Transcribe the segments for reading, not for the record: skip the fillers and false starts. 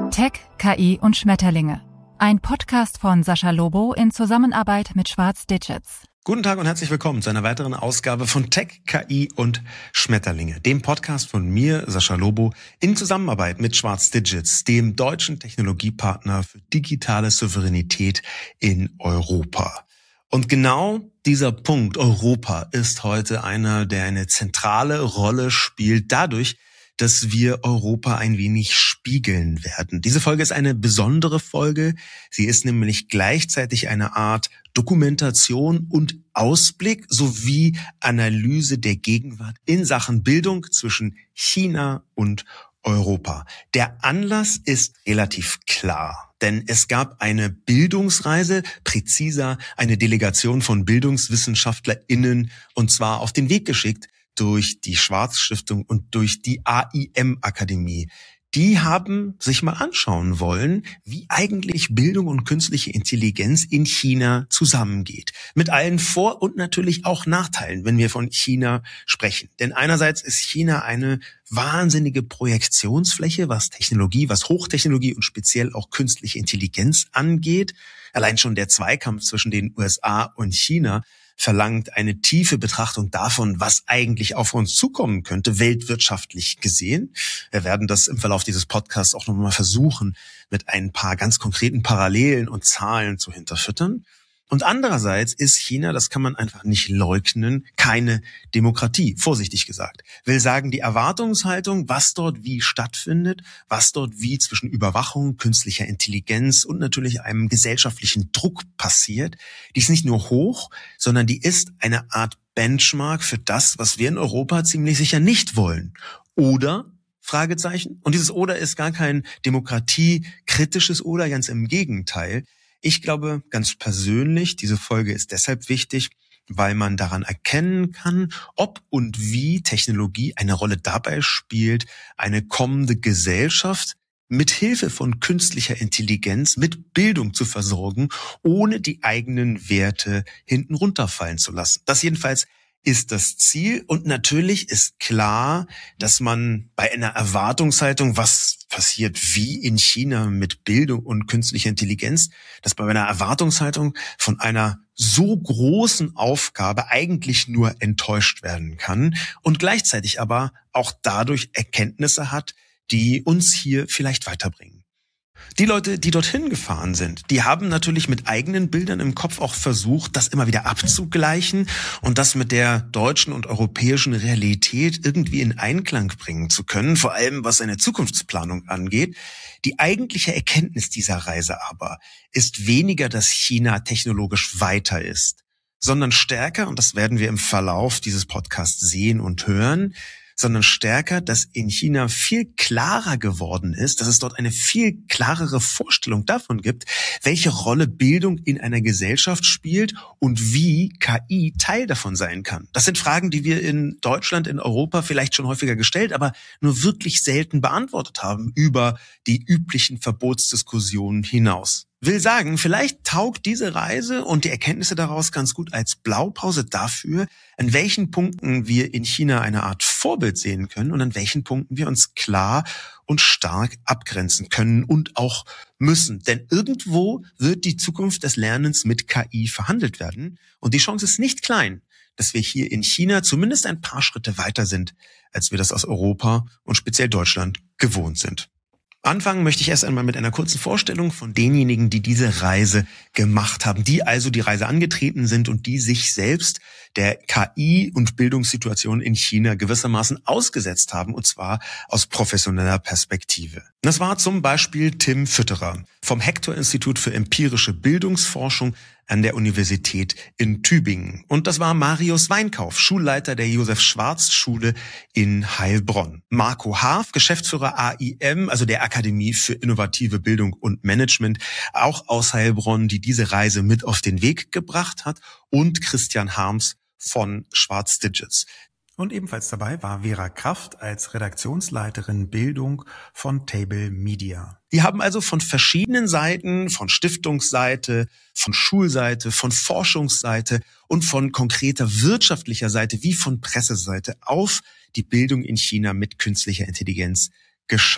Tech, KI und Schmetterlinge. Ein Podcast von Sascha Lobo in Zusammenarbeit mit Schwarz Digits. Guten Tag und herzlich willkommen zu einer weiteren Ausgabe von Tech, KI und Schmetterlinge, dem Podcast von mir, Sascha Lobo, in Zusammenarbeit mit Schwarz Digits, dem deutschen Technologiepartner für digitale Souveränität in Europa. Und genau dieser Punkt, Europa, ist heute einer, der eine zentrale Rolle spielt, dadurch, dass wir Europa ein wenig spiegeln werden. Diese Folge ist eine besondere Folge. Sie ist nämlich gleichzeitig eine Art Dokumentation und Ausblick sowie Analyse der Gegenwart in Sachen Bildung zwischen China und Europa. Der Anlass ist relativ klar, denn es gab eine Bildungsreise, präziser eine Delegation von BildungswissenschaftlerInnen, und zwar auf den Weg geschickt durch die Schwarz-Stiftung und durch die AIM-Akademie. Die haben sich mal anschauen wollen, wie eigentlich Bildung und künstliche Intelligenz in China zusammengeht. Mit allen Vor- und natürlich auch Nachteilen, wenn wir von China sprechen. Denn einerseits ist China eine wahnsinnige Projektionsfläche, was Technologie, was Hochtechnologie und speziell auch künstliche Intelligenz angeht. Allein schon der Zweikampf zwischen den USA und China verlangt eine tiefe Betrachtung davon, was eigentlich auf uns zukommen könnte, weltwirtschaftlich gesehen. Wir werden das im Verlauf dieses Podcasts auch nochmal versuchen, mit ein paar ganz konkreten Parallelen und Zahlen zu hinterfüttern. Und andererseits ist China, das kann man einfach nicht leugnen, keine Demokratie, vorsichtig gesagt. Will sagen, die Erwartungshaltung, was dort wie stattfindet, was dort wie zwischen Überwachung, künstlicher Intelligenz und natürlich einem gesellschaftlichen Druck passiert, die ist nicht nur hoch, sondern die ist eine Art Benchmark für das, was wir in Europa ziemlich sicher nicht wollen. Oder? Fragezeichen. Und dieses Oder ist gar kein demokratiekritisches Oder, ganz im Gegenteil. Ich glaube ganz persönlich, diese Folge ist deshalb wichtig, weil man daran erkennen kann, ob und wie Technologie eine Rolle dabei spielt, eine kommende Gesellschaft mit Hilfe von künstlicher Intelligenz mit Bildung zu versorgen, ohne die eigenen Werte hinten runterfallen zu lassen. Das jedenfalls ist das Ziel. Und natürlich ist klar, dass man bei einer Erwartungshaltung, was passiert wie in China mit Bildung und künstlicher Intelligenz, dass bei einer Erwartungshaltung von einer so großen Aufgabe eigentlich nur enttäuscht werden kann und gleichzeitig aber auch dadurch Erkenntnisse hat, die uns hier vielleicht weiterbringen. Die Leute, die dorthin gefahren sind, die haben natürlich mit eigenen Bildern im Kopf auch versucht, das immer wieder abzugleichen und das mit der deutschen und europäischen Realität irgendwie in Einklang bringen zu können, vor allem was eine Zukunftsplanung angeht. Die eigentliche Erkenntnis dieser Reise aber ist weniger, dass China technologisch weiter ist, sondern stärker, und das werden wir im Verlauf dieses Podcasts sehen und hören, sondern stärker, dass in China viel klarer geworden ist, dass es dort eine viel klarere Vorstellung davon gibt, welche Rolle Bildung in einer Gesellschaft spielt und wie KI Teil davon sein kann. Das sind Fragen, die wir in Deutschland, in Europa vielleicht schon häufiger gestellt, aber nur wirklich selten beantwortet haben über die üblichen Verbotsdiskussionen hinaus. Will sagen, vielleicht taugt diese Reise und die Erkenntnisse daraus ganz gut als Blaupause dafür, an welchen Punkten wir in China eine Art Vorbild sehen können und an welchen Punkten wir uns klar und stark abgrenzen können und auch müssen. Denn irgendwo wird die Zukunft des Lernens mit KI verhandelt werden und die Chance ist nicht klein, dass wir hier in China zumindest ein paar Schritte weiter sind, als wir das aus Europa und speziell Deutschland gewohnt sind. Anfangen möchte ich erst einmal mit einer kurzen Vorstellung von denjenigen, die diese Reise gemacht haben, die also die Reise angetreten sind und die sich selbst der KI- und Bildungssituation in China gewissermaßen ausgesetzt haben, und zwar aus professioneller Perspektive. Das war zum Beispiel Tim Fütterer vom Hector-Institut für empirische Bildungsforschung an der Universität in Tübingen. Und das war Marius Weinkauf, Schulleiter der Josef-Schwarz-Schule in Heilbronn. Marco Haaf, Geschäftsführer AIM, also der Akademie für innovative Bildung und Management, auch aus Heilbronn, die diese Reise mit auf den Weg gebracht hat. Und Christian Harms von Schwarz Digits. Und ebenfalls dabei war Vera Kraft als Redaktionsleiterin Bildung von Table Media. Die haben also von verschiedenen Seiten, von Stiftungsseite, von Schulseite, von Forschungsseite und von konkreter wirtschaftlicher Seite wie von Presseseite auf die Bildung in China mit künstlicher Intelligenz geschaut.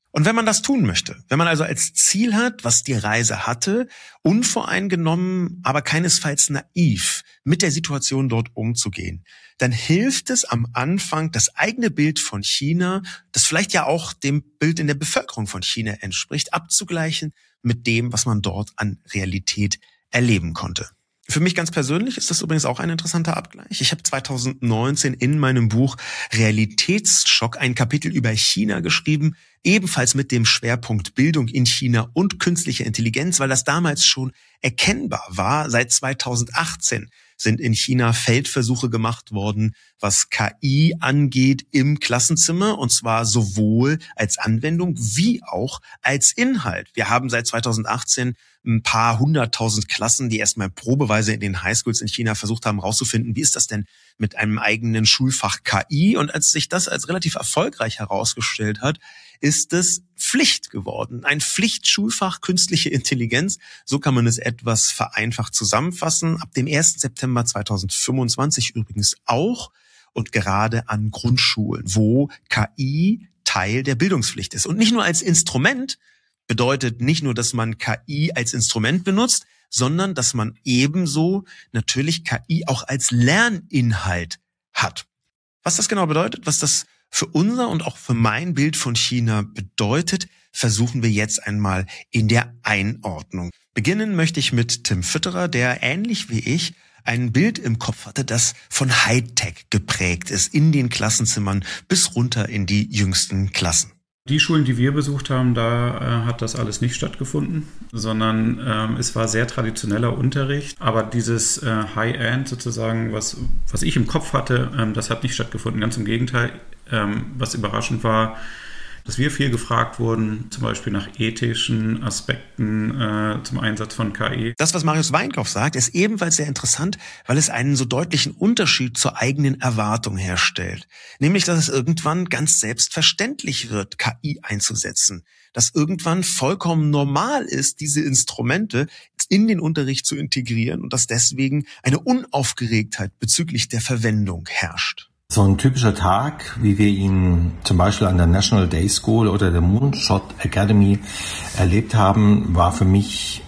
Und wenn man das tun möchte, wenn man also als Ziel hat, was die Reise hatte, unvoreingenommen, aber keinesfalls naiv mit der Situation dort umzugehen, dann hilft es am Anfang, das eigene Bild von China, das vielleicht ja auch dem Bild in der Bevölkerung von China entspricht, abzugleichen mit dem, was man dort an Realität erleben konnte. Für mich ganz persönlich ist das übrigens auch ein interessanter Abgleich. Ich habe 2019 in meinem Buch Realitätsschock ein Kapitel über China geschrieben, ebenfalls mit dem Schwerpunkt Bildung in China und künstliche Intelligenz, weil das damals schon erkennbar war. Seit 2018 sind in China Feldversuche gemacht worden, was KI angeht im Klassenzimmer, und zwar sowohl als Anwendung wie auch als Inhalt. Wir haben seit 2018 ein paar 100.000 Klassen, die erstmal probeweise in den Highschools in China versucht haben, rauszufinden, wie ist das denn mit einem eigenen Schulfach KI? Und als sich das als relativ erfolgreich herausgestellt hat, ist es Pflicht geworden. Ein Pflichtschulfach künstliche Intelligenz. So kann man es etwas vereinfacht zusammenfassen. Ab dem 1. September 2025 übrigens auch und gerade an Grundschulen, wo KI Teil der Bildungspflicht ist. Und nicht nur als Instrument, bedeutet nicht nur, dass man KI als Instrument benutzt, sondern dass man ebenso natürlich KI auch als Lerninhalt hat. Was das genau bedeutet, was das für unser und auch für mein Bild von China bedeutet, versuchen wir jetzt einmal in der Einordnung. Beginnen möchte ich mit Tim Fütterer, der ähnlich wie ich ein Bild im Kopf hatte, das von Hightech geprägt ist, in den Klassenzimmern bis runter in die jüngsten Klassen. Die Schulen, die wir besucht haben, da hat das alles nicht stattgefunden, sondern es war sehr traditioneller Unterricht. Aber dieses High-End sozusagen, was ich im Kopf hatte, das hat nicht stattgefunden. Ganz im Gegenteil, was überraschend war, dass wir viel gefragt wurden, zum Beispiel nach ethischen Aspekten zum Einsatz von KI. Das, was Marius Weinkauf sagt, ist ebenfalls sehr interessant, weil es einen so deutlichen Unterschied zur eigenen Erwartung herstellt. Nämlich, dass es irgendwann ganz selbstverständlich wird, KI einzusetzen. Dass irgendwann vollkommen normal ist, diese Instrumente in den Unterricht zu integrieren und dass deswegen eine Unaufgeregtheit bezüglich der Verwendung herrscht. So ein typischer Tag, wie wir ihn zum Beispiel an der National Day School oder der Moonshot Academy erlebt haben, war für mich,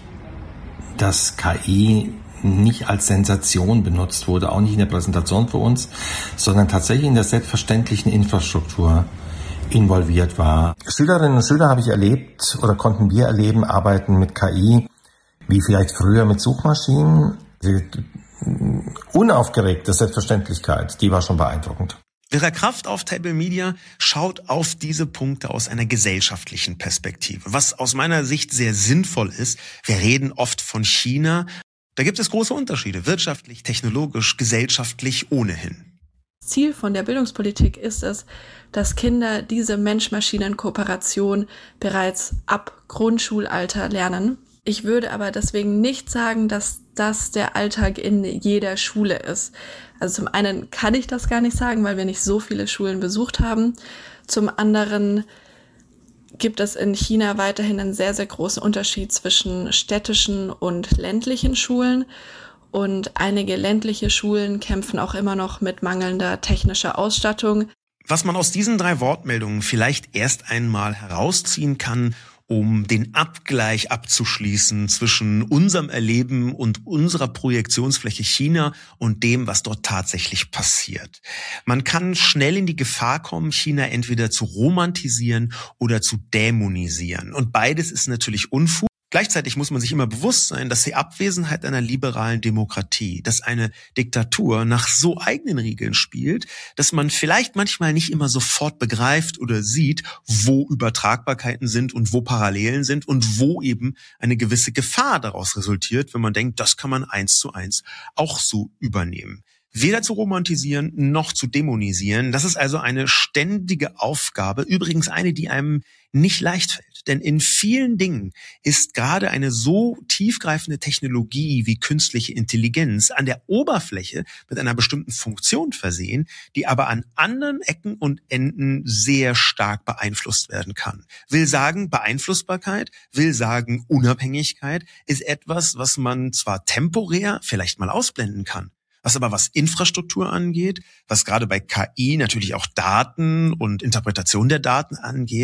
dass KI nicht als Sensation benutzt wurde, auch nicht in der Präsentation für uns, sondern tatsächlich in der selbstverständlichen Infrastruktur involviert war. Schülerinnen und Schüler habe ich erlebt oder konnten wir erleben, arbeiten mit KI, wie vielleicht früher mit Suchmaschinen. Unaufgeregte Selbstverständlichkeit, die war schon beeindruckend. Vera Kraft auf Table Media schaut auf diese Punkte aus einer gesellschaftlichen Perspektive, was aus meiner Sicht sehr sinnvoll ist. Wir reden oft von China. Da gibt es große Unterschiede, wirtschaftlich, technologisch, gesellschaftlich ohnehin. Ziel von der Bildungspolitik ist es, dass Kinder diese Mensch-Maschinen-Kooperation bereits ab Grundschulalter lernen. Ich würde aber deswegen nicht sagen, dass das der Alltag in jeder Schule ist. Also zum einen kann ich das gar nicht sagen, weil wir nicht so viele Schulen besucht haben. Zum anderen gibt es in China weiterhin einen sehr, sehr großen Unterschied zwischen städtischen und ländlichen Schulen. Und einige ländliche Schulen kämpfen auch immer noch mit mangelnder technischer Ausstattung. Was man aus diesen 3 Wortmeldungen vielleicht erst einmal herausziehen kann, um den Abgleich abzuschließen zwischen unserem Erleben und unserer Projektionsfläche China und dem, was dort tatsächlich passiert. Man kann schnell in die Gefahr kommen, China entweder zu romantisieren oder zu dämonisieren. Und beides ist natürlich Unfug. Gleichzeitig muss man sich immer bewusst sein, dass die Abwesenheit einer liberalen Demokratie, dass eine Diktatur nach so eigenen Regeln spielt, dass man vielleicht manchmal nicht immer sofort begreift oder sieht, wo Übertragbarkeiten sind und wo Parallelen sind und wo eben eine gewisse Gefahr daraus resultiert, wenn man denkt, das kann man 1:1 auch so übernehmen. Weder zu romantisieren noch zu dämonisieren. Das ist also eine ständige Aufgabe, übrigens eine, die einem nicht leicht fällt. Denn in vielen Dingen ist gerade eine so tiefgreifende Technologie wie künstliche Intelligenz an der Oberfläche mit einer bestimmten Funktion versehen, die aber an anderen Ecken und Enden sehr stark beeinflusst werden kann. Will sagen, Beeinflussbarkeit, will sagen, Unabhängigkeit ist etwas, was man zwar temporär vielleicht mal ausblenden kann, was Infrastruktur angeht, was gerade bei KI natürlich auch Daten und Interpretation der Daten angeht,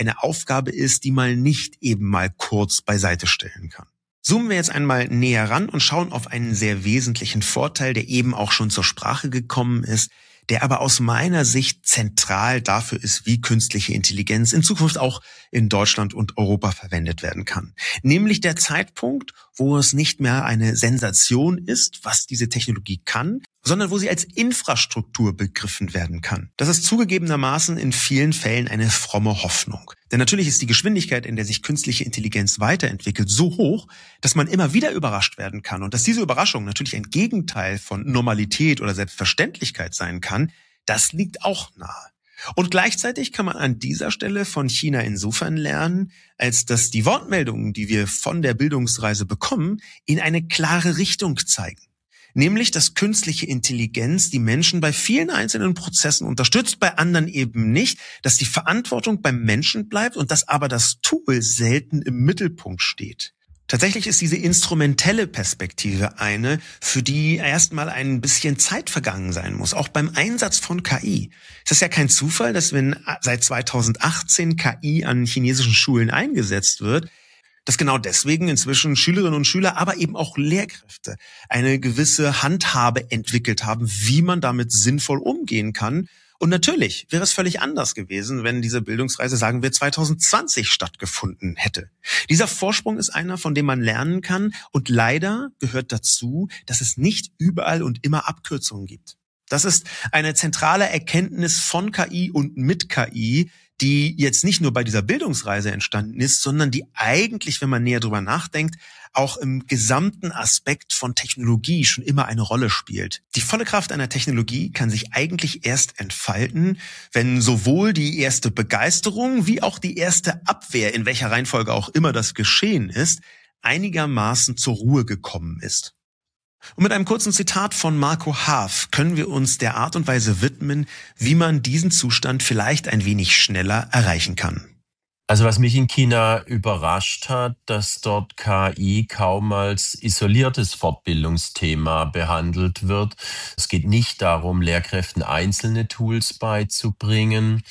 eine Aufgabe ist, die man nicht eben mal kurz beiseite stellen kann. Zoomen wir jetzt einmal näher ran und schauen auf einen sehr wesentlichen Vorteil, der eben auch schon zur Sprache gekommen ist, der aber aus meiner Sicht zentral dafür ist, wie künstliche Intelligenz in Zukunft auch in Deutschland und Europa verwendet werden kann. Nämlich der Zeitpunkt, wo es nicht mehr eine Sensation ist, was diese Technologie kann, sondern wo sie als Infrastruktur begriffen werden kann. Das ist zugegebenermaßen in vielen Fällen eine fromme Hoffnung. Denn natürlich ist die Geschwindigkeit, in der sich künstliche Intelligenz weiterentwickelt, so hoch, dass man immer wieder überrascht werden kann. Und dass diese Überraschung natürlich ein Gegenteil von Normalität oder Selbstverständlichkeit sein kann, das liegt auch nahe. Und gleichzeitig kann man an dieser Stelle von China insofern lernen, als dass die Wortmeldungen, die wir von der Bildungsreise bekommen, in eine klare Richtung zeigen. Nämlich, dass künstliche Intelligenz die Menschen bei vielen einzelnen Prozessen unterstützt, bei anderen eben nicht, dass die Verantwortung beim Menschen bleibt und dass aber das Tool selten im Mittelpunkt steht. Tatsächlich ist diese instrumentelle Perspektive eine, für die erstmal ein bisschen Zeit vergangen sein muss, auch beim Einsatz von KI. Es ist ja kein Zufall, dass wenn seit 2018 KI an chinesischen Schulen eingesetzt wird, dass genau deswegen inzwischen Schülerinnen und Schüler, aber eben auch Lehrkräfte eine gewisse Handhabe entwickelt haben, wie man damit sinnvoll umgehen kann. Und natürlich wäre es völlig anders gewesen, wenn diese Bildungsreise, sagen wir, 2020 stattgefunden hätte. Dieser Vorsprung ist einer, von dem man lernen kann. Und leider gehört dazu, dass es nicht überall und immer Abkürzungen gibt. Das ist eine zentrale Erkenntnis von KI und mit KI, die jetzt nicht nur bei dieser Bildungsreise entstanden ist, sondern die eigentlich, wenn man näher drüber nachdenkt, auch im gesamten Aspekt von Technologie schon immer eine Rolle spielt. Die volle Kraft einer Technologie kann sich eigentlich erst entfalten, wenn sowohl die erste Begeisterung wie auch die erste Abwehr, in welcher Reihenfolge auch immer das geschehen ist, einigermaßen zur Ruhe gekommen ist. Und mit einem kurzen Zitat von Marco Haaf können wir uns der Art und Weise widmen, wie man diesen Zustand vielleicht ein wenig schneller erreichen kann. Also was mich in China überrascht hat, dass dort KI kaum als isoliertes Fortbildungsthema behandelt wird. Es geht nicht darum, Lehrkräften einzelne Tools beizubringen,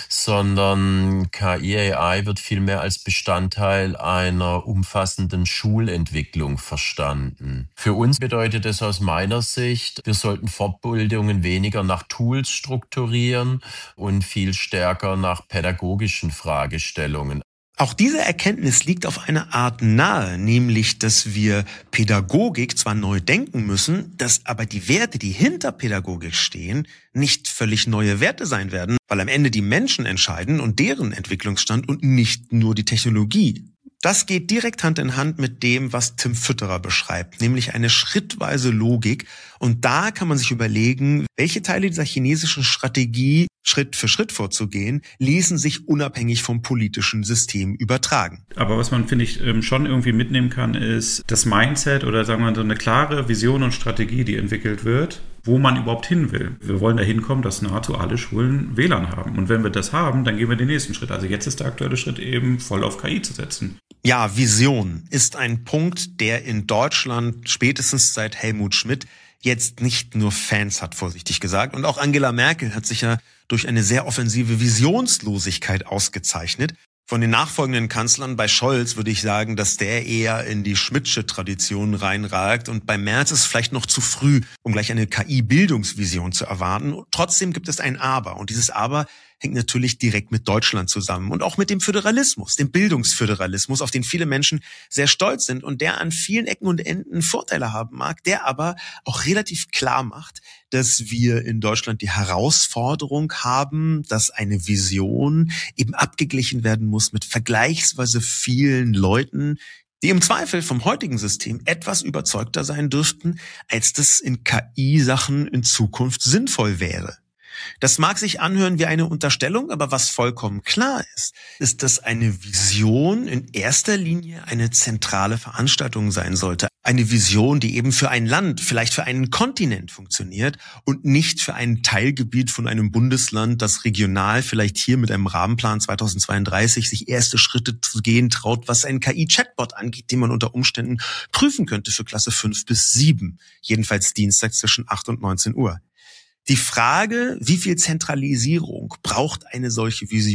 sondern KI-AI wird vielmehr als Bestandteil einer umfassenden Schulentwicklung verstanden. Für uns bedeutet es aus meiner Sicht, wir sollten Fortbildungen weniger nach Tools strukturieren und viel stärker nach pädagogischen Fragestellungen. Auch diese Erkenntnis liegt auf eine Art nahe, nämlich, dass wir Pädagogik zwar neu denken müssen, dass aber die Werte, die hinter Pädagogik stehen, nicht völlig neue Werte sein werden, weil am Ende die Menschen entscheiden und deren Entwicklungsstand und nicht nur die Technologie. Das geht direkt Hand in Hand mit dem, was Tim Fütterer beschreibt, nämlich eine schrittweise Logik. Und da kann man sich überlegen, welche Teile dieser chinesischen Strategie, Schritt für Schritt vorzugehen, ließen sich unabhängig vom politischen System übertragen. Aber was man, finde ich, schon irgendwie mitnehmen kann, ist das Mindset oder sagen wir mal so eine klare Vision und Strategie, die entwickelt wird, wo man überhaupt hin will. Wir wollen dahin kommen, dass nahezu alle Schulen WLAN haben. Und wenn wir das haben, dann gehen wir den nächsten Schritt. Also jetzt ist der aktuelle Schritt eben voll auf KI zu setzen. Ja, Vision ist ein Punkt, der in Deutschland spätestens seit Helmut Schmidt jetzt nicht nur Fans hat, vorsichtig gesagt. Und auch Angela Merkel hat sich ja durch eine sehr offensive Visionslosigkeit ausgezeichnet. Von den nachfolgenden Kanzlern bei Scholz würde ich sagen, dass der eher in die Schmidtsche Tradition reinragt. Und bei Merz ist es vielleicht noch zu früh, um gleich eine KI-Bildungsvision zu erwarten. Trotzdem gibt es ein Aber. Und dieses Aber hängt natürlich direkt mit Deutschland zusammen und auch mit dem Föderalismus, dem Bildungsföderalismus, auf den viele Menschen sehr stolz sind und der an vielen Ecken und Enden Vorteile haben mag, der aber auch relativ klar macht, dass wir in Deutschland die Herausforderung haben, dass eine Vision eben abgeglichen werden muss mit vergleichsweise vielen Leuten, die im Zweifel vom heutigen System etwas überzeugter sein dürften, als das in KI-Sachen in Zukunft sinnvoll wäre. Das mag sich anhören wie eine Unterstellung, aber was vollkommen klar ist, dass eine Vision in erster Linie eine zentrale Veranstaltung sein sollte. Eine Vision, die eben für ein Land, vielleicht für einen Kontinent funktioniert und nicht für ein Teilgebiet von einem Bundesland, das regional vielleicht hier mit einem Rahmenplan 2032 sich erste Schritte zu gehen traut, was einen KI-Chatbot angeht, den man unter Umständen prüfen könnte für Klasse 5 bis 7, jedenfalls dienstags zwischen 8 und 19 Uhr. Die Frage, wie viel Zentralisierung braucht eine solche Vision,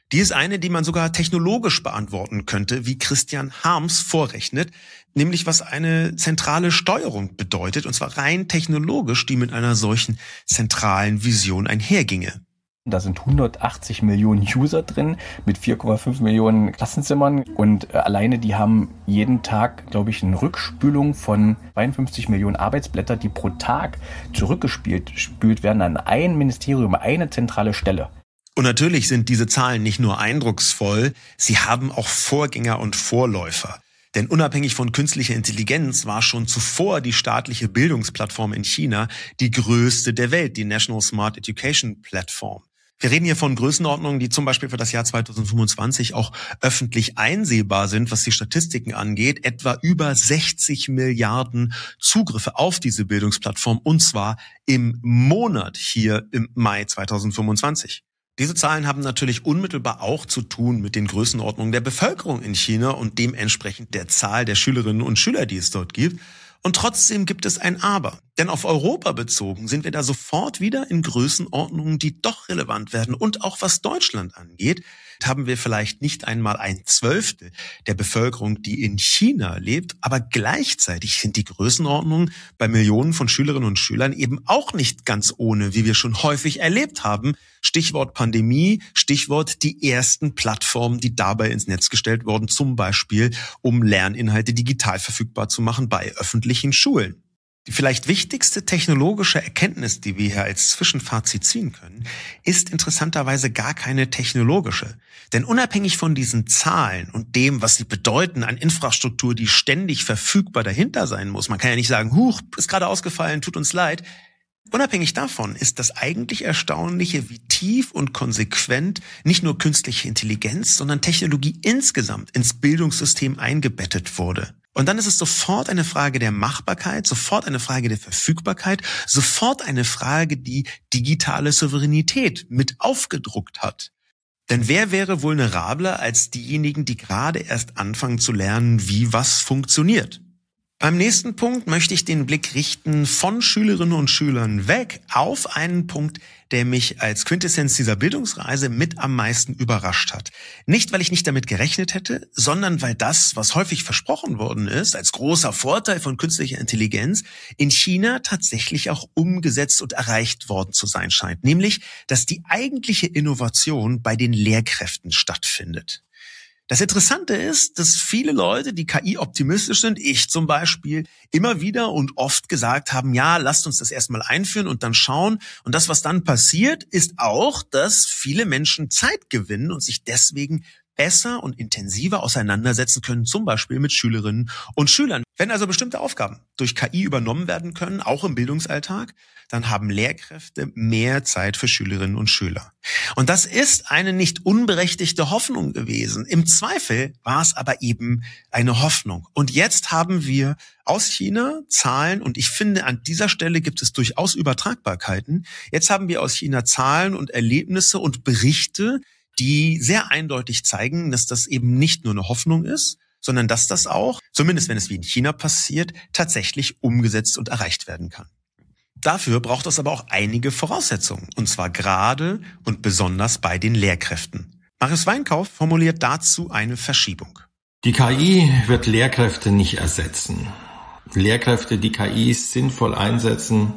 Die ist eine, die man sogar technologisch beantworten könnte, wie Christian Harms vorrechnet, nämlich was eine zentrale Steuerung bedeutet, und zwar rein technologisch, die mit einer solchen zentralen Vision einherginge. Da sind 180 Millionen User drin mit 4,5 Millionen Klassenzimmern und alleine die haben jeden Tag, glaube ich, eine Rückspülung von 52 Millionen Arbeitsblätter, die pro Tag zurückgespült werden an ein Ministerium, eine zentrale Stelle. Und natürlich sind diese Zahlen nicht nur eindrucksvoll, sie haben auch Vorgänger und Vorläufer. Denn unabhängig von künstlicher Intelligenz war schon zuvor die staatliche Bildungsplattform in China die größte der Welt, die National Smart Education Platform. Wir reden hier von Größenordnungen, die zum Beispiel für das Jahr 2025 auch öffentlich einsehbar sind, was die Statistiken angeht. Etwa über 60 Milliarden Zugriffe auf diese Bildungsplattform, und zwar im Monat hier im Mai 2025. Diese Zahlen haben natürlich unmittelbar auch zu tun mit den Größenordnungen der Bevölkerung in China und dementsprechend der Zahl der Schülerinnen und Schüler, die es dort gibt. Und trotzdem gibt es ein Aber. Denn auf Europa bezogen sind wir da sofort wieder in Größenordnungen, die doch relevant werden. Und auch was Deutschland angeht, haben wir vielleicht nicht einmal 1/12 der Bevölkerung, die in China lebt. Aber gleichzeitig sind die Größenordnungen bei Millionen von Schülerinnen und Schülern eben auch nicht ganz ohne, wie wir schon häufig erlebt haben. Stichwort Pandemie, Stichwort die ersten Plattformen, die dabei ins Netz gestellt wurden, zum Beispiel um Lerninhalte digital verfügbar zu machen bei öffentlichen Schulen. Die vielleicht wichtigste technologische Erkenntnis, die wir hier als Zwischenfazit ziehen können, ist interessanterweise gar keine technologische. Denn unabhängig von diesen Zahlen und dem, was sie bedeuten an Infrastruktur, die ständig verfügbar dahinter sein muss, man kann ja nicht sagen, huch, ist gerade ausgefallen, tut uns leid. Unabhängig davon ist das eigentlich Erstaunliche, wie tief und konsequent nicht nur künstliche Intelligenz, sondern Technologie insgesamt ins Bildungssystem eingebettet wurde. Und dann ist es sofort eine Frage der Machbarkeit, sofort eine Frage der Verfügbarkeit, sofort eine Frage, die digitale Souveränität mit aufgedruckt hat. Denn wer wäre vulnerabler als diejenigen, die gerade erst anfangen zu lernen, wie was funktioniert? Beim nächsten Punkt möchte ich den Blick richten von Schülerinnen und Schülern weg auf einen Punkt, der mich als Quintessenz dieser Bildungsreise mit am meisten überrascht hat. Nicht, weil ich nicht damit gerechnet hätte, sondern weil das, was häufig versprochen worden ist, als großer Vorteil von künstlicher Intelligenz, in China tatsächlich auch umgesetzt und erreicht worden zu sein scheint. Nämlich, dass die eigentliche Innovation bei den Lehrkräften stattfindet. Das Interessante ist, dass viele Leute, die KI-optimistisch sind, ich zum Beispiel, immer wieder und oft gesagt haben, ja, lasst uns das erstmal einführen und dann schauen. Und das, was dann passiert, ist auch, dass viele Menschen Zeit gewinnen und sich deswegen besser und intensiver auseinandersetzen können, zum Beispiel mit Schülerinnen und Schülern. Wenn also bestimmte Aufgaben durch KI übernommen werden können, auch im Bildungsalltag, dann haben Lehrkräfte mehr Zeit für Schülerinnen und Schüler. Und das ist eine nicht unberechtigte Hoffnung gewesen. Im Zweifel war es aber eben eine Hoffnung. Und jetzt haben wir aus China Zahlen, und ich finde, an dieser Stelle gibt es durchaus Übertragbarkeiten. Jetzt haben wir aus China Zahlen und Erlebnisse und Berichte, die sehr eindeutig zeigen, dass das eben nicht nur eine Hoffnung ist, sondern dass das auch, zumindest wenn es wie in China passiert, tatsächlich umgesetzt und erreicht werden kann. Dafür braucht es aber auch einige Voraussetzungen, und zwar gerade und besonders bei den Lehrkräften. Marius Weinkauf formuliert dazu eine Verschiebung. Die KI wird Lehrkräfte nicht ersetzen. Lehrkräfte, die KI sinnvoll einsetzen,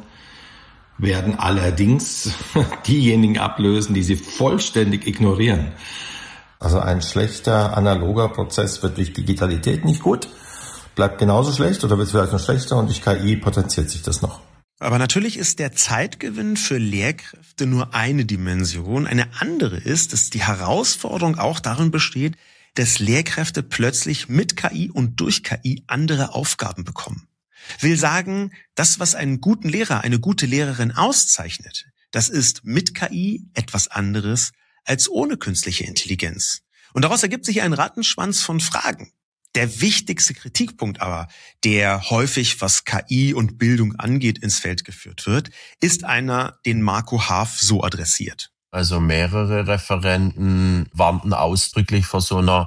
werden allerdings diejenigen ablösen, die sie vollständig ignorieren. Also ein schlechter analoger Prozess wird durch Digitalität nicht gut, bleibt genauso schlecht oder wird vielleicht noch schlechter, und durch KI potenziert sich das noch. Aber natürlich ist der Zeitgewinn für Lehrkräfte nur eine Dimension. Eine andere ist, dass die Herausforderung auch darin besteht, dass Lehrkräfte plötzlich mit KI und durch KI andere Aufgaben bekommen. Will sagen, das, was einen guten Lehrer, eine gute Lehrerin auszeichnet, das ist mit KI etwas anderes als ohne künstliche Intelligenz. Und daraus ergibt sich ein Rattenschwanz von Fragen. Der wichtigste Kritikpunkt aber, der häufig, was KI und Bildung angeht, ins Feld geführt wird, ist einer, den Marco Haaf so adressiert. Also mehrere Referenten warnten ausdrücklich vor so einem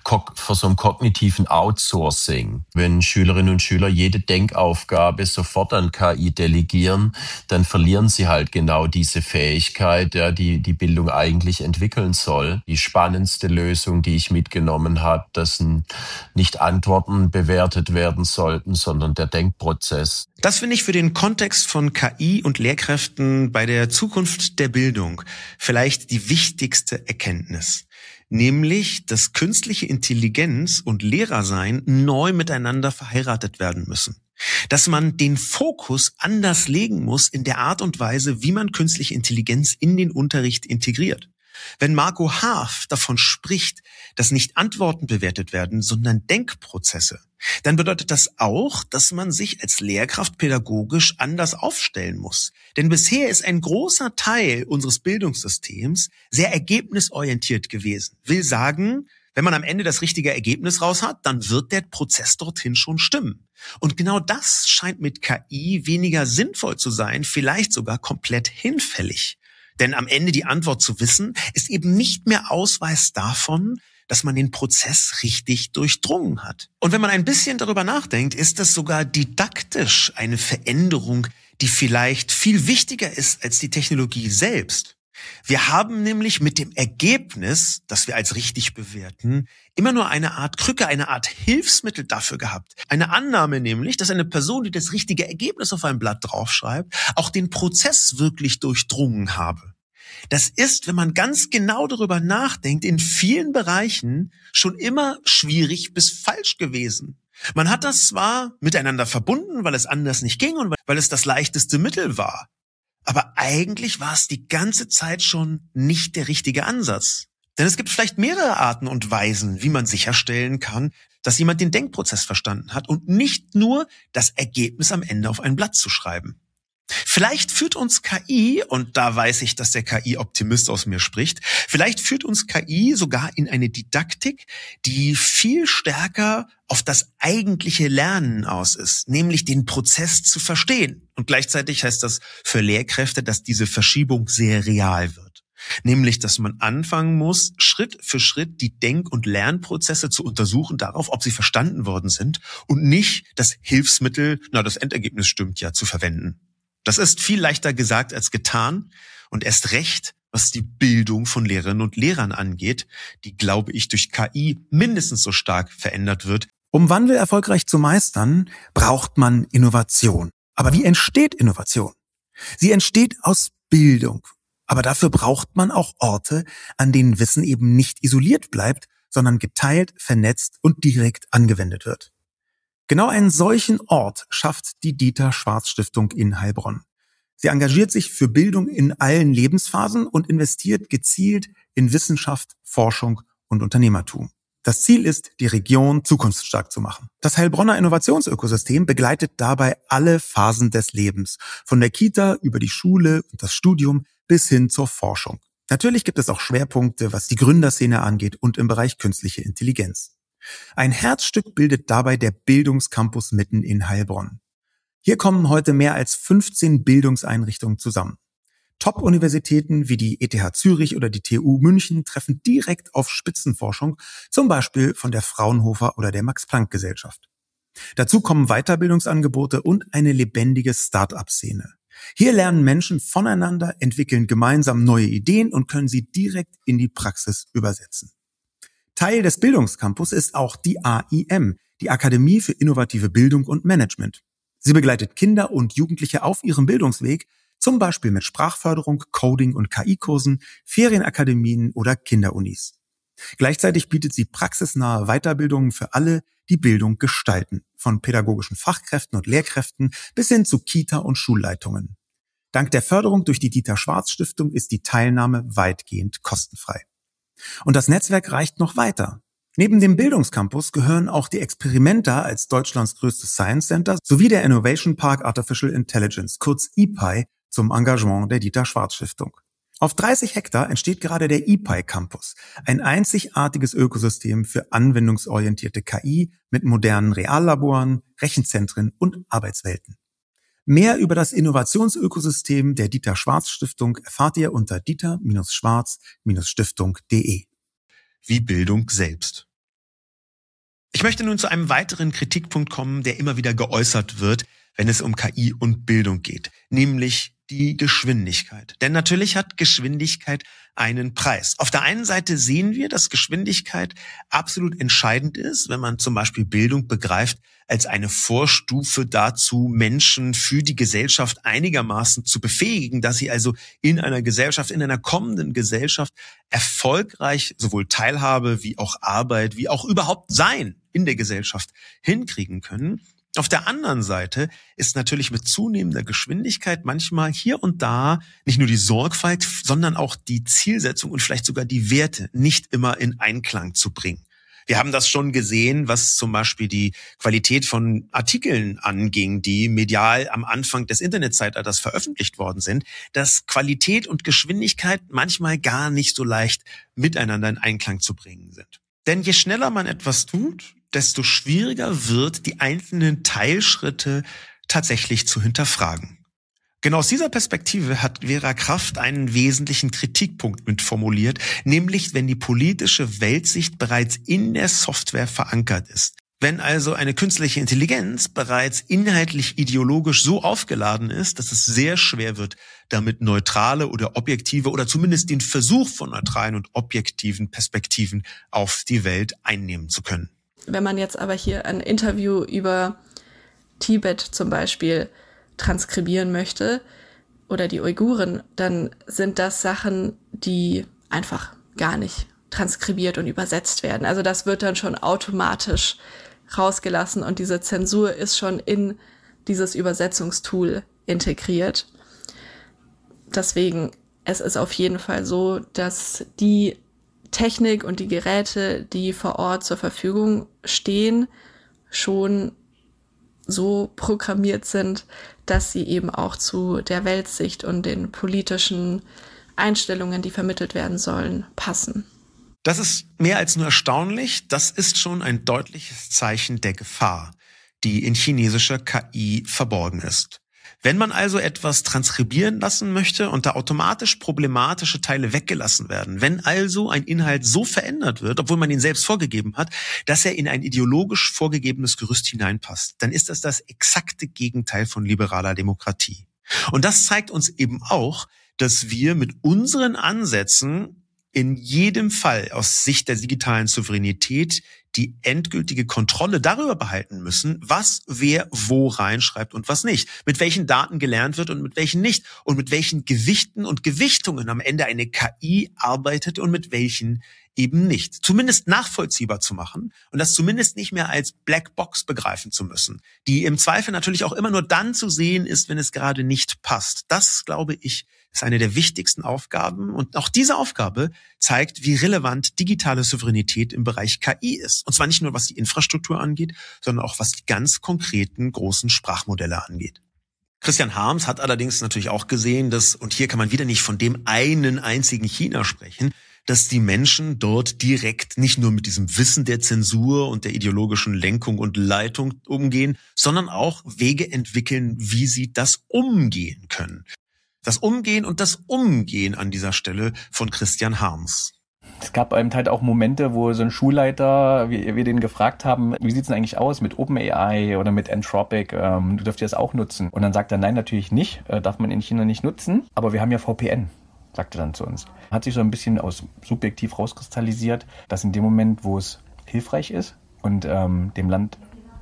kognitiven Outsourcing. Wenn Schülerinnen und Schüler jede Denkaufgabe sofort an KI delegieren, dann verlieren sie halt genau diese Fähigkeit, die Bildung eigentlich entwickeln soll. Die spannendste Lösung, die ich mitgenommen habe, dass nicht Antworten bewertet werden sollten, sondern der Denkprozess. Das finde ich für den Kontext von KI und Lehrkräften bei der Zukunft der Bildung vielleicht die wichtigste Erkenntnis. Nämlich, dass künstliche Intelligenz und Lehrersein neu miteinander verheiratet werden müssen. Dass man den Fokus anders legen muss in der Art und Weise, wie man künstliche Intelligenz in den Unterricht integriert. Wenn Marco Haaf davon spricht, dass nicht Antworten bewertet werden, sondern Denkprozesse, dann bedeutet das auch, dass man sich als Lehrkraft pädagogisch anders aufstellen muss. Denn bisher ist ein großer Teil unseres Bildungssystems sehr ergebnisorientiert gewesen. Will sagen, wenn man am Ende das richtige Ergebnis raus hat, dann wird der Prozess dorthin schon stimmen. Und genau das scheint mit KI weniger sinnvoll zu sein, vielleicht sogar komplett hinfällig. Denn am Ende die Antwort zu wissen, ist eben nicht mehr Ausweis davon, dass man den Prozess richtig durchdrungen hat. Und wenn man ein bisschen darüber nachdenkt, ist das sogar didaktisch eine Veränderung, die vielleicht viel wichtiger ist als die Technologie selbst. Wir haben nämlich mit dem Ergebnis, das wir als richtig bewerten, immer nur eine Art Krücke, eine Art Hilfsmittel dafür gehabt. Eine Annahme nämlich, dass eine Person, die das richtige Ergebnis auf ein Blatt draufschreibt, auch den Prozess wirklich durchdrungen habe. Das ist, wenn man ganz genau darüber nachdenkt, in vielen Bereichen schon immer schwierig bis falsch gewesen. Man hat das zwar miteinander verbunden, weil es anders nicht ging und weil es das leichteste Mittel war. Aber eigentlich war es die ganze Zeit schon nicht der richtige Ansatz. Denn es gibt vielleicht mehrere Arten und Weisen, wie man sicherstellen kann, dass jemand den Denkprozess verstanden hat und nicht nur das Ergebnis am Ende auf ein Blatt zu schreiben. Vielleicht führt uns KI, und da weiß ich, dass der KI-Optimist aus mir spricht, vielleicht führt uns KI sogar in eine Didaktik, die viel stärker auf das eigentliche Lernen aus ist, nämlich den Prozess zu verstehen. Und gleichzeitig heißt das für Lehrkräfte, dass diese Verschiebung sehr real wird. Nämlich, dass man anfangen muss, Schritt für Schritt die Denk- und Lernprozesse zu untersuchen darauf, ob sie verstanden worden sind und nicht das Hilfsmittel, das Endergebnis stimmt ja, zu verwenden. Das ist viel leichter gesagt als getan und erst recht, was die Bildung von Lehrerinnen und Lehrern angeht, die, glaube ich, durch KI mindestens so stark verändert wird. Um Wandel erfolgreich zu meistern, braucht man Innovation. Aber wie entsteht Innovation? Sie entsteht aus Bildung. Aber dafür braucht man auch Orte, an denen Wissen eben nicht isoliert bleibt, sondern geteilt, vernetzt und direkt angewendet wird. Genau einen solchen Ort schafft die Dieter-Schwarz-Stiftung in Heilbronn. Sie engagiert sich für Bildung in allen Lebensphasen und investiert gezielt in Wissenschaft, Forschung und Unternehmertum. Das Ziel ist, die Region zukunftsstark zu machen. Das Heilbronner Innovationsökosystem begleitet dabei alle Phasen des Lebens, von der Kita über die Schule und das Studium bis hin zur Forschung. Natürlich gibt es auch Schwerpunkte, was die Gründerszene angeht und im Bereich künstliche Intelligenz. Ein Herzstück bildet dabei der Bildungscampus mitten in Heilbronn. Hier kommen heute mehr als 15 Bildungseinrichtungen zusammen. Top-Universitäten wie die ETH Zürich oder die TU München treffen direkt auf Spitzenforschung, zum Beispiel von der Fraunhofer oder der Max-Planck-Gesellschaft. Dazu kommen Weiterbildungsangebote und eine lebendige Start-up-Szene. Hier lernen Menschen voneinander, entwickeln gemeinsam neue Ideen und können sie direkt in die Praxis übersetzen. Teil des Bildungscampus ist auch die AIM, die Akademie für innovative Bildung und Management. Sie begleitet Kinder und Jugendliche auf ihrem Bildungsweg, zum Beispiel mit Sprachförderung, Coding- und KI-Kursen, Ferienakademien oder Kinderunis. Gleichzeitig bietet sie praxisnahe Weiterbildungen für alle, die Bildung gestalten, von pädagogischen Fachkräften und Lehrkräften bis hin zu Kita- und Schulleitungen. Dank der Förderung durch die Dieter-Schwarz-Stiftung ist die Teilnahme weitgehend kostenfrei. Und das Netzwerk reicht noch weiter. Neben dem Bildungscampus gehören auch die Experimenta als Deutschlands größtes Science Center sowie der Innovation Park Artificial Intelligence, kurz IPI, zum Engagement der Dieter-Schwarz-Stiftung. Auf 30 Hektar entsteht gerade der IPI Campus, ein einzigartiges Ökosystem für anwendungsorientierte KI mit modernen Reallaboren, Rechenzentren und Arbeitswelten. Mehr über das Innovationsökosystem der Dieter-Schwarz-Stiftung erfahrt ihr unter dieter-schwarz-stiftung.de. Wie Bildung selbst. Ich möchte nun zu einem weiteren Kritikpunkt kommen, der immer wieder geäußert wird, wenn es um KI und Bildung geht, nämlich die Geschwindigkeit. Denn natürlich hat Geschwindigkeit einen Preis. Auf der einen Seite sehen wir, dass Geschwindigkeit absolut entscheidend ist, wenn man zum Beispiel Bildung begreift als eine Vorstufe dazu, Menschen für die Gesellschaft einigermaßen zu befähigen, dass sie also in einer Gesellschaft, in einer kommenden Gesellschaft erfolgreich sowohl Teilhabe wie auch Arbeit, wie auch überhaupt Sein in der Gesellschaft hinkriegen können. Auf der anderen Seite ist natürlich mit zunehmender Geschwindigkeit manchmal hier und da nicht nur die Sorgfalt, sondern auch die Zielsetzung und vielleicht sogar die Werte nicht immer in Einklang zu bringen. Wir haben das schon gesehen, was zum Beispiel die Qualität von Artikeln anging, die medial am Anfang des Internetzeitalters veröffentlicht worden sind, dass Qualität und Geschwindigkeit manchmal gar nicht so leicht miteinander in Einklang zu bringen sind. Denn je schneller man etwas tut, desto schwieriger wird, die einzelnen Teilschritte tatsächlich zu hinterfragen. Genau aus dieser Perspektive hat Vera Kraft einen wesentlichen Kritikpunkt mitformuliert, nämlich wenn die politische Weltsicht bereits in der Software verankert ist. Wenn also eine künstliche Intelligenz bereits inhaltlich ideologisch so aufgeladen ist, dass es sehr schwer wird, damit neutrale oder objektive oder zumindest den Versuch von neutralen und objektiven Perspektiven auf die Welt einnehmen zu können. Wenn man jetzt aber hier ein Interview über Tibet zum Beispiel transkribieren möchte oder die Uiguren, dann sind das Sachen, die einfach gar nicht transkribiert und übersetzt werden. Also das wird dann schon automatisch rausgelassen und diese Zensur ist schon in dieses Übersetzungstool integriert. Deswegen, es ist auf jeden Fall so, dass die Technik und die Geräte, die vor Ort zur Verfügung stehen, schon so programmiert sind, dass sie eben auch zu der Weltsicht und den politischen Einstellungen, die vermittelt werden sollen, passen. Das ist mehr als nur erstaunlich. Das ist schon ein deutliches Zeichen der Gefahr, die in chinesischer KI verborgen ist. Wenn man also etwas transkribieren lassen möchte und da automatisch problematische Teile weggelassen werden, wenn also ein Inhalt so verändert wird, obwohl man ihn selbst vorgegeben hat, dass er in ein ideologisch vorgegebenes Gerüst hineinpasst, dann ist das exakte Gegenteil von liberaler Demokratie. Und das zeigt uns eben auch, dass wir mit unseren Ansätzen in jedem Fall aus Sicht der digitalen Souveränität die endgültige Kontrolle darüber behalten müssen, was wer wo reinschreibt und was nicht, mit welchen Daten gelernt wird und mit welchen nicht und mit welchen Gewichten und Gewichtungen am Ende eine KI arbeitet und mit welchen eben nicht. Zumindest nachvollziehbar zu machen und das zumindest nicht mehr als Blackbox begreifen zu müssen, die im Zweifel natürlich auch immer nur dann zu sehen ist, wenn es gerade nicht passt. Das, glaube ich, ist eine der wichtigsten Aufgaben. Und auch diese Aufgabe zeigt, wie relevant digitale Souveränität im Bereich KI ist. Und zwar nicht nur, was die Infrastruktur angeht, sondern auch, was die ganz konkreten großen Sprachmodelle angeht. Christian Harms hat allerdings natürlich auch gesehen, dass, und hier kann man wieder nicht von dem einen einzigen China sprechen, dass die Menschen dort direkt nicht nur mit diesem Wissen der Zensur und der ideologischen Lenkung und Leitung umgehen, sondern auch Wege entwickeln, wie sie das umgehen können. Das Umgehen und das Umgehen an dieser Stelle von Christian Harms. Es gab eben halt auch Momente, wo so ein Schulleiter, wir den gefragt haben, wie sieht's denn eigentlich aus mit OpenAI oder mit Anthropic, dürft ihr das auch nutzen? Und dann sagt er, nein, natürlich nicht, darf man in China nicht nutzen, aber wir haben ja VPN, sagte dann zu uns. Hat sich so ein bisschen aus subjektiv rauskristallisiert, dass in dem Moment, wo es hilfreich ist und dem Land,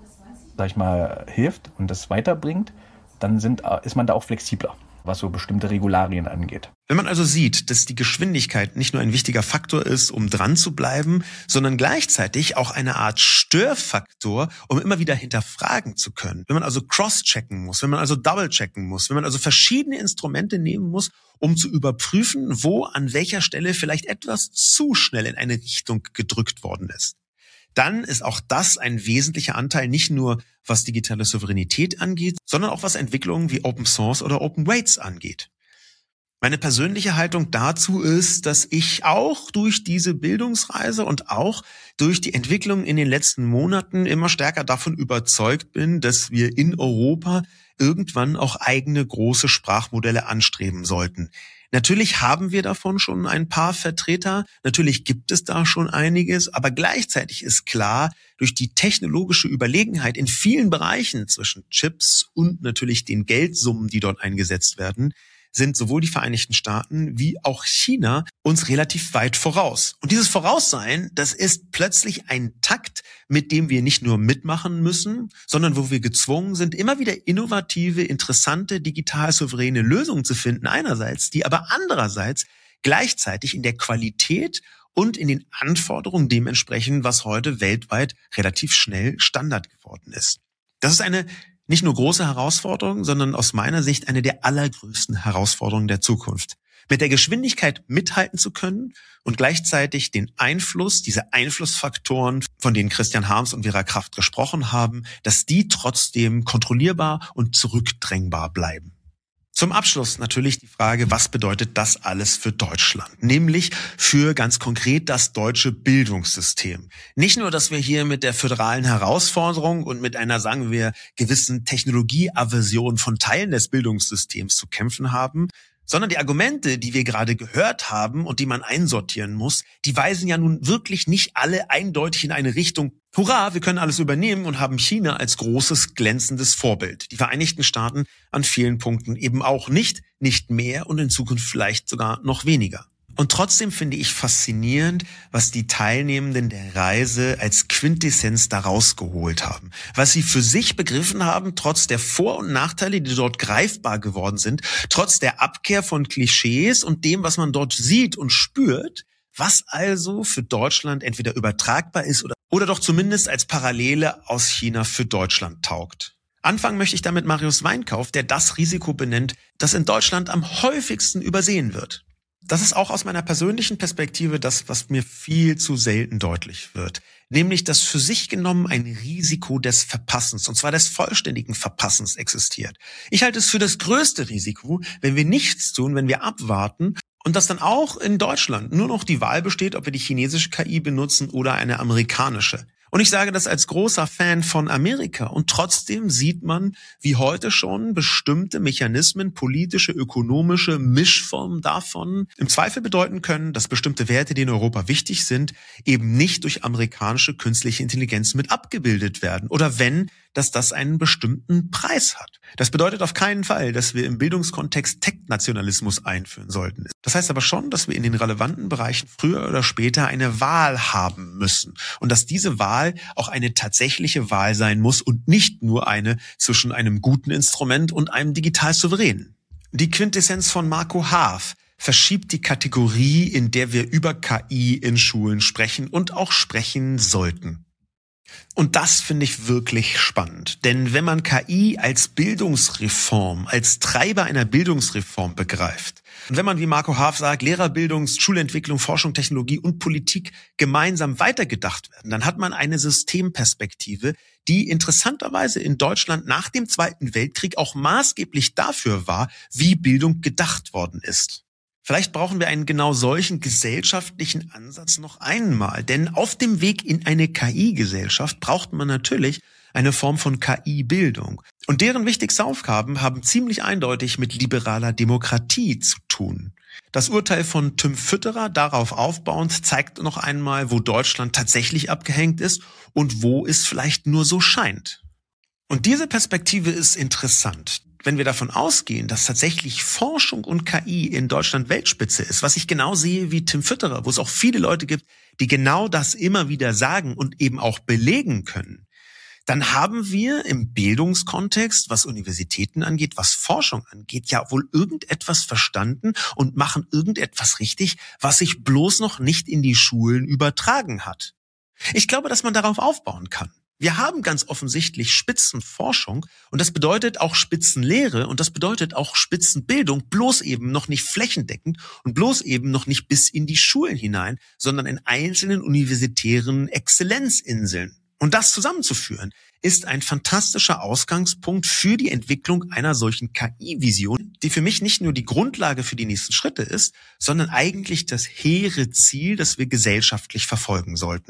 sag ich mal, hilft und das weiterbringt, dann ist man da auch flexibler, was so bestimmte Regularien angeht. Wenn man also sieht, dass die Geschwindigkeit nicht nur ein wichtiger Faktor ist, um dran zu bleiben, sondern gleichzeitig auch eine Art Störfaktor, um immer wieder hinterfragen zu können. Wenn man also cross-checken muss, wenn man also double-checken muss, wenn man also verschiedene Instrumente nehmen muss, um zu überprüfen, wo an welcher Stelle vielleicht etwas zu schnell in eine Richtung gedrückt worden ist. Dann ist auch das ein wesentlicher Anteil, nicht nur was digitale Souveränität angeht, sondern auch was Entwicklungen wie Open Source oder Open Weights angeht. Meine persönliche Haltung dazu ist, dass ich auch durch diese Bildungsreise und auch durch die Entwicklung in den letzten Monaten immer stärker davon überzeugt bin, dass wir in Europa irgendwann auch eigene große Sprachmodelle anstreben sollten. Natürlich haben wir davon schon ein paar Vertreter, natürlich gibt es da schon einiges, aber gleichzeitig ist klar, durch die technologische Überlegenheit in vielen Bereichen zwischen Chips und natürlich den Geldsummen, die dort eingesetzt werden, sind sowohl die Vereinigten Staaten wie auch China uns relativ weit voraus. Und dieses Voraussein, das ist plötzlich ein Takt, mit dem wir nicht nur mitmachen müssen, sondern wo wir gezwungen sind, immer wieder innovative, interessante, digital souveräne Lösungen zu finden einerseits, die aber andererseits gleichzeitig in der Qualität und in den Anforderungen dementsprechend, was heute weltweit relativ schnell Standard geworden ist. Das ist eine nicht nur große Herausforderung, sondern aus meiner Sicht eine der allergrößten Herausforderungen der Zukunft. Mit der Geschwindigkeit mithalten zu können und gleichzeitig den Einfluss, diese Einflussfaktoren, von denen Christian Harms und Vera Kraft gesprochen haben, dass die trotzdem kontrollierbar und zurückdrängbar bleiben. Zum Abschluss natürlich die Frage, was bedeutet das alles für Deutschland? Nämlich für ganz konkret das deutsche Bildungssystem. Nicht nur, dass wir hier mit der föderalen Herausforderung und mit einer, sagen wir, gewissen Technologieaversion von Teilen des Bildungssystems zu kämpfen haben, sondern die Argumente, die wir gerade gehört haben und die man einsortieren muss, die weisen ja nun wirklich nicht alle eindeutig in eine Richtung, hurra, wir können alles übernehmen und haben China als großes, glänzendes Vorbild. Die Vereinigten Staaten an vielen Punkten eben auch nicht mehr und in Zukunft vielleicht sogar noch weniger. Und trotzdem finde ich faszinierend, was die Teilnehmenden der Reise als Quintessenz daraus geholt haben. Was sie für sich begriffen haben, trotz der Vor- und Nachteile, die dort greifbar geworden sind, trotz der Abkehr von Klischees und dem, was man dort sieht und spürt, was also für Deutschland entweder übertragbar ist oder doch zumindest als Parallele aus China für Deutschland taugt. Anfangen möchte ich damit Marius Weinkauf, der das Risiko benennt, das in Deutschland am häufigsten übersehen wird. Das ist auch aus meiner persönlichen Perspektive das, was mir viel zu selten deutlich wird. Nämlich, dass für sich genommen ein Risiko des Verpassens, und zwar des vollständigen Verpassens existiert. Ich halte es für das größte Risiko, wenn wir nichts tun, wenn wir abwarten und dass dann auch in Deutschland nur noch die Wahl besteht, ob wir die chinesische KI benutzen oder eine amerikanische. Und ich sage das als großer Fan von Amerika. Und trotzdem sieht man, wie heute schon bestimmte Mechanismen, politische, ökonomische Mischformen davon im Zweifel bedeuten können, dass bestimmte Werte, die in Europa wichtig sind, eben nicht durch amerikanische künstliche Intelligenz mit abgebildet werden. Oder wenn, dass das einen bestimmten Preis hat. Das bedeutet auf keinen Fall, dass wir im Bildungskontext Tech-Nationalismus einführen sollten. Das heißt aber schon, dass wir in den relevanten Bereichen früher oder später eine Wahl haben müssen. Und dass diese Wahl auch eine tatsächliche Wahl sein muss und nicht nur eine zwischen einem guten Instrument und einem digital souveränen. Die Quintessenz von Marco Haaf verschiebt die Kategorie, in der wir über KI in Schulen sprechen und auch sprechen sollten. Und das finde ich wirklich spannend. Denn wenn man KI als Bildungsreform, als Treiber einer Bildungsreform begreift, und wenn man, wie Marco Haaf sagt, Lehrerbildung, Schulentwicklung, Forschung, Technologie und Politik gemeinsam weitergedacht werden, dann hat man eine Systemperspektive, die interessanterweise in Deutschland nach dem Zweiten Weltkrieg auch maßgeblich dafür war, wie Bildung gedacht worden ist. Vielleicht brauchen wir einen genau solchen gesellschaftlichen Ansatz noch einmal, denn auf dem Weg in eine KI-Gesellschaft braucht man natürlich eine Form von KI-Bildung. Und deren wichtigste Aufgaben haben ziemlich eindeutig mit liberaler Demokratie zu tun. Das Urteil von Tim Fütterer darauf aufbauend zeigt noch einmal, wo Deutschland tatsächlich abgehängt ist und wo es vielleicht nur so scheint. Und diese Perspektive ist interessant. Wenn wir davon ausgehen, dass tatsächlich Forschung und KI in Deutschland Weltspitze ist, was ich genau sehe wie Tim Fütterer, wo es auch viele Leute gibt, die genau das immer wieder sagen und eben auch belegen können, dann haben wir im Bildungskontext, was Universitäten angeht, was Forschung angeht, ja wohl irgendetwas verstanden und machen irgendetwas richtig, was sich bloß noch nicht in die Schulen übertragen hat. Ich glaube, dass man darauf aufbauen kann. Wir haben ganz offensichtlich Spitzenforschung und das bedeutet auch Spitzenlehre und das bedeutet auch Spitzenbildung, bloß eben noch nicht flächendeckend und bloß eben noch nicht bis in die Schulen hinein, sondern in einzelnen universitären Exzellenzinseln. Und das zusammenzuführen, ist ein fantastischer Ausgangspunkt für die Entwicklung einer solchen KI-Vision, die für mich nicht nur die Grundlage für die nächsten Schritte ist, sondern eigentlich das hehre Ziel, das wir gesellschaftlich verfolgen sollten.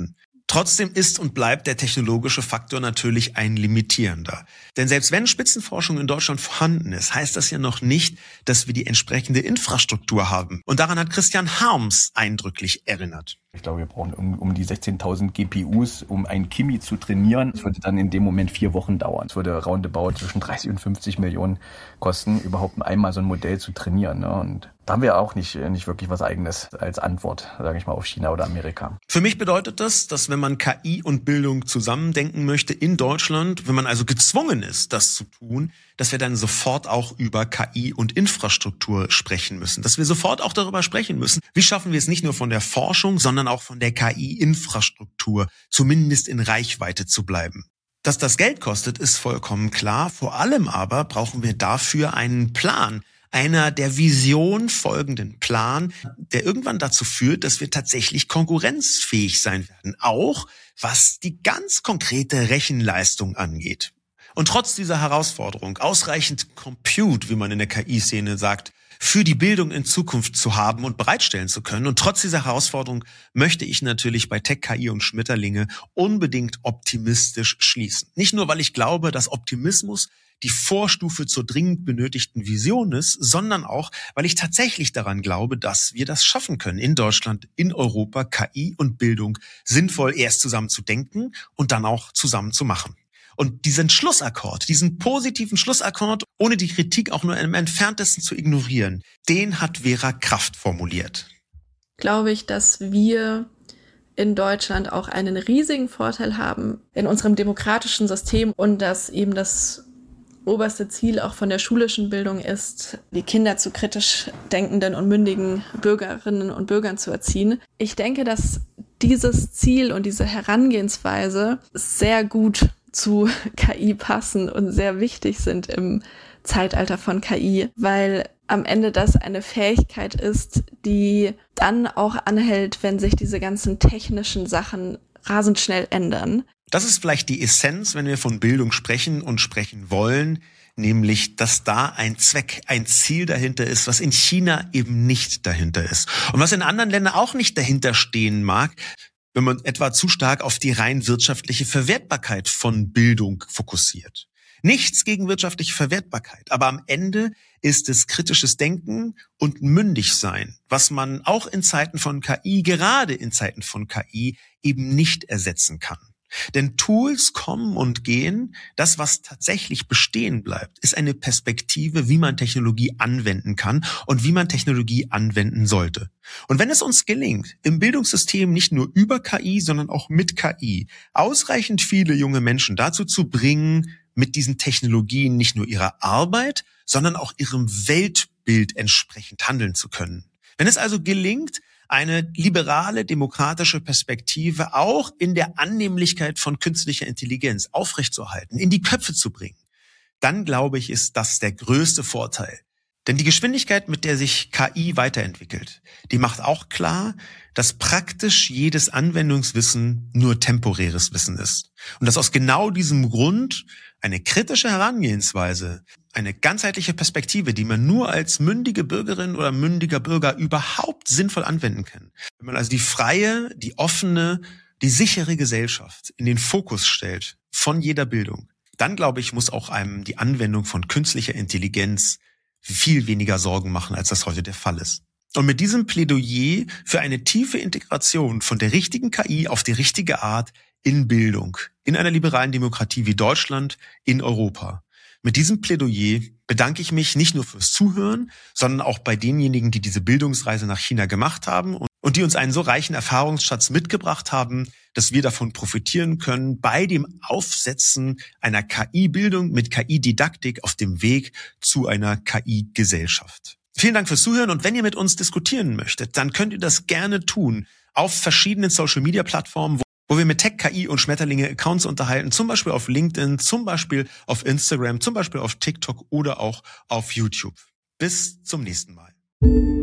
Trotzdem ist und bleibt der technologische Faktor natürlich ein limitierender. Denn selbst wenn Spitzenforschung in Deutschland vorhanden ist, heißt das ja noch nicht, dass wir die entsprechende Infrastruktur haben. Und daran hat Christian Harms eindrücklich erinnert. Ich glaube, wir brauchen um die 16.000 GPUs, um ein Kimi zu trainieren. Das würde dann in dem Moment 4 Wochen dauern. Es würde roundabout zwischen 30 und 50 Millionen kosten, überhaupt einmal so ein Modell zu trainieren. Ne? Und da haben wir auch nicht wirklich was Eigenes als Antwort, sage ich mal, auf China oder Amerika. Für mich bedeutet das, dass wenn man KI und Bildung zusammendenken möchte in Deutschland, wenn man also gezwungen ist, das zu tun, dass wir dann sofort auch über KI und Infrastruktur sprechen müssen. Dass wir sofort auch darüber sprechen müssen, wie schaffen wir es nicht nur von der Forschung, sondern auch von der KI-Infrastruktur, zumindest in Reichweite zu bleiben. Dass das Geld kostet, ist vollkommen klar. Vor allem aber brauchen wir dafür einen Plan. Einer der Vision folgenden Plan, der irgendwann dazu führt, dass wir tatsächlich konkurrenzfähig sein werden. Auch was die ganz konkrete Rechenleistung angeht. Und trotz dieser Herausforderung, ausreichend Compute, wie man in der KI-Szene sagt, für die Bildung in Zukunft zu haben und bereitstellen zu können. Und trotz dieser Herausforderung möchte ich natürlich bei Tech, KI und Schmetterlinge unbedingt optimistisch schließen. Nicht nur, weil ich glaube, dass Optimismus die Vorstufe zur dringend benötigten Vision ist, sondern auch, weil ich tatsächlich daran glaube, dass wir das schaffen können, in Deutschland, in Europa, KI und Bildung sinnvoll erst zusammen zu denken und dann auch zusammen zu machen. Und diesen Schlussakkord, diesen positiven Schlussakkord, ohne die Kritik auch nur im Entferntesten zu ignorieren, den hat Vera Kraft formuliert. Glaube ich, dass wir in Deutschland auch einen riesigen Vorteil haben in unserem demokratischen System und dass eben das oberste Ziel auch von der schulischen Bildung ist, die Kinder zu kritisch denkenden und mündigen Bürgerinnen und Bürgern zu erziehen. Ich denke, dass dieses Ziel und diese Herangehensweise sehr gut zu KI passen und sehr wichtig sind im Zeitalter von KI, weil am Ende das eine Fähigkeit ist, die dann auch anhält, wenn sich diese ganzen technischen Sachen rasend schnell ändern. Das ist vielleicht die Essenz, wenn wir von Bildung sprechen und sprechen wollen, nämlich, dass da ein Zweck, ein Ziel dahinter ist, was in China eben nicht dahinter ist. Und was in anderen Ländern auch nicht dahinter stehen mag, wenn man etwa zu stark auf die rein wirtschaftliche Verwertbarkeit von Bildung fokussiert. Nichts gegen wirtschaftliche Verwertbarkeit, aber am Ende ist es kritisches Denken und Mündigsein, was man auch in Zeiten von KI, gerade in Zeiten von KI, eben nicht ersetzen kann. Denn Tools kommen und gehen. Das, was tatsächlich bestehen bleibt, ist eine Perspektive, wie man Technologie anwenden kann und wie man Technologie anwenden sollte. Und wenn es uns gelingt, im Bildungssystem nicht nur über KI, sondern auch mit KI ausreichend viele junge Menschen dazu zu bringen, mit diesen Technologien nicht nur ihrer Arbeit, sondern auch ihrem Weltbild entsprechend handeln zu können. Wenn es also gelingt, eine liberale, demokratische Perspektive auch in der Annehmlichkeit von künstlicher Intelligenz aufrechtzuerhalten, in die Köpfe zu bringen, dann glaube ich, ist das der größte Vorteil. Denn die Geschwindigkeit, mit der sich KI weiterentwickelt, die macht auch klar, dass praktisch jedes Anwendungswissen nur temporäres Wissen ist. Und dass aus genau diesem Grund eine kritische Herangehensweise, eine ganzheitliche Perspektive, die man nur als mündige Bürgerin oder mündiger Bürger überhaupt sinnvoll anwenden kann. Wenn man also die freie, die offene, die sichere Gesellschaft in den Fokus stellt von jeder Bildung, dann glaube ich, muss auch einem die Anwendung von künstlicher Intelligenz viel weniger Sorgen machen, als das heute der Fall ist. Und mit diesem Plädoyer für eine tiefe Integration von der richtigen KI auf die richtige Art in Bildung, in einer liberalen Demokratie wie Deutschland, in Europa. Mit diesem Plädoyer bedanke ich mich nicht nur fürs Zuhören, sondern auch bei denjenigen, die diese Bildungsreise nach China gemacht haben und die uns einen so reichen Erfahrungsschatz mitgebracht haben, dass wir davon profitieren können bei dem Aufsetzen einer KI-Bildung mit KI-Didaktik auf dem Weg zu einer KI-Gesellschaft. Vielen Dank fürs Zuhören und wenn ihr mit uns diskutieren möchtet, dann könnt ihr das gerne tun auf verschiedenen Social-Media-Plattformen, wo wir mit Tech, KI und Schmetterlinge Accounts unterhalten, zum Beispiel auf LinkedIn, zum Beispiel auf Instagram, zum Beispiel auf TikTok oder auch auf YouTube. Bis zum nächsten Mal.